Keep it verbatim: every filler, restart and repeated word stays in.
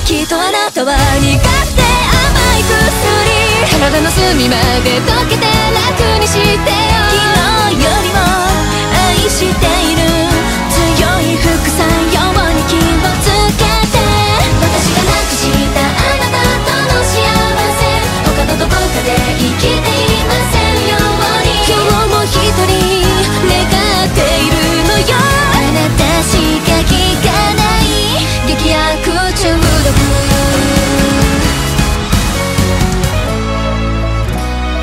きっとあなたは苦手甘い薬、体の隅まで溶けて楽にしてよ。昨日よりも